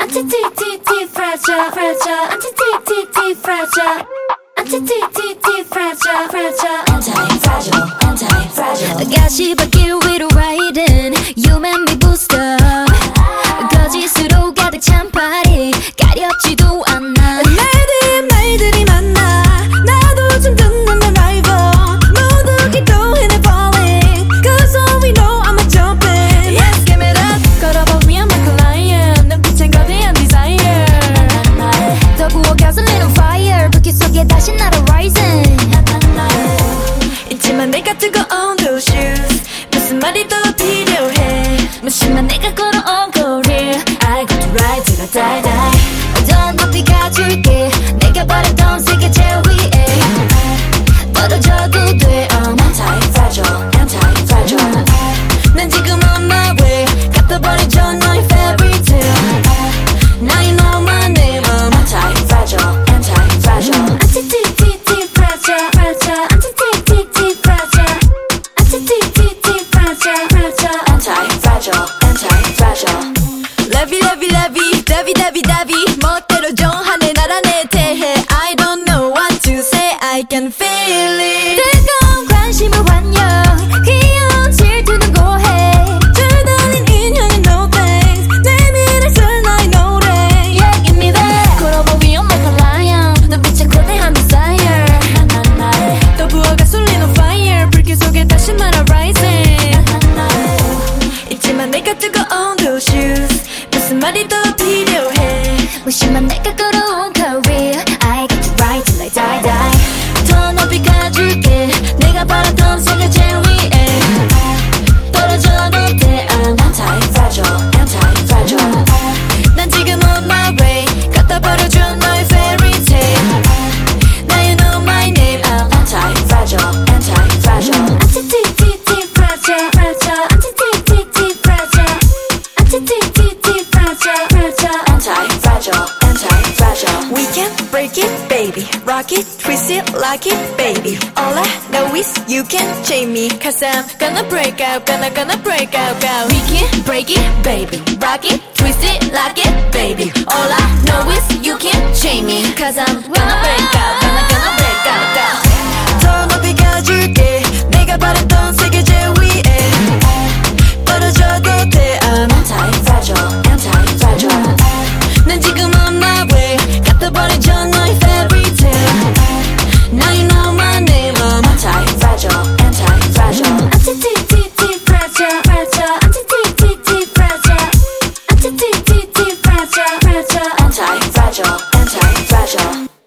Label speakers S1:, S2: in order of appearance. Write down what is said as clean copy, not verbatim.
S1: Anti-T-T-T fragile, fragile. Anti-T-T-T fragile. Anti-T-T-T fragile, fragile.
S2: Anti-fragile, anti-fragile.
S1: 가시밭길 위로 riding You make me boost up 거짓으로 가득 찬 party 가렵지도 않아
S2: 말들이 많아 나도 좀 듣는 내 rival 모두 기도해 내 falling Cause all we know I'm a jumping Yes, give it up 걸어봐 we are my client 눈빛엔 거대한 desire
S1: 더 부어 gasoline fire 불길 속에 다시 날아 rising
S2: 있지만 내가 뜨거운 those shoes 무슨 말이 더 필요해
S1: 무심한 내가 걸어온 거리 I got to ride till I die die 더 높이 가줄게 내가 바랬던 세계 제일 위에 떨어져도 돼 I'm
S2: Anti-fragile, anti-fragile
S1: 난 지금 on my way 갚아버리죠 너의 fairy tale Now you know my name I'm
S2: Anti-fragile, anti-fragile
S1: Anti-T-T-T fragile, fragile Anti-T-T-T fragile Anti-T-T-T fragile, fragile
S2: Anti-fragile, anti-fragile
S1: Levy, levy, levy Davi, davi, davi 멋대로 정하네 나라 내 대해 I don't know what to say I can feel it 뜨거운 관심을 환영 귀여운 질투는 고해
S2: 줄다린 인형은 no thanks 내밀었을 나의 노래
S1: Yeah, give me that 걸어봐 we on my client 눈빛에 거대한 desire
S2: 또 부어가 쏠린 on fire 불길 속에 다시 말아 rising 있지만 내가 뜨거운 those shoes 무슨 말이 더 필요해
S1: 무심한 내가 걸어온 career I get to ride till I die die 더 높이 가줄게 내가 바랐던 세계 제일 위에 떨어져도 돼 I'm
S2: Anti-fragile, anti-fragile
S1: 난 지금 on my way 갖다 버려줘 너의 fairy tale Now you know my name I'm
S2: Anti-fragile, anti-fragile
S1: Anti-T-T-T fragile, fragile Anti-T-T-T fragile Anti-T-T-T fragile, fragile
S2: Anti-fragile, anti-fragile We can break it, baby Rock it, twist it, lock it, baby All I know is you can chain me Cause I'm gonna break out, gonna break out, out
S1: We can break it, baby Rock it, twist it, lock it, baby All I know is you can't chain me Cause I'm gonna break out, gonna break out, out
S2: 더 높이 가줄게 내가 바랬던 세계 제일 위에 떨어져도 돼 I'm anti-fragile, anti-fragile
S1: 난 지금 on my way 갖다 버리죠 너의 fairy tale Now you know my name I'm
S2: Anti-fragile, anti-fragile
S1: Anti-T-T-T fragile, fragile Anti-T-T-T fragile Anti-T-T-T fragile, fragile
S2: Anti-fragile, anti-fragile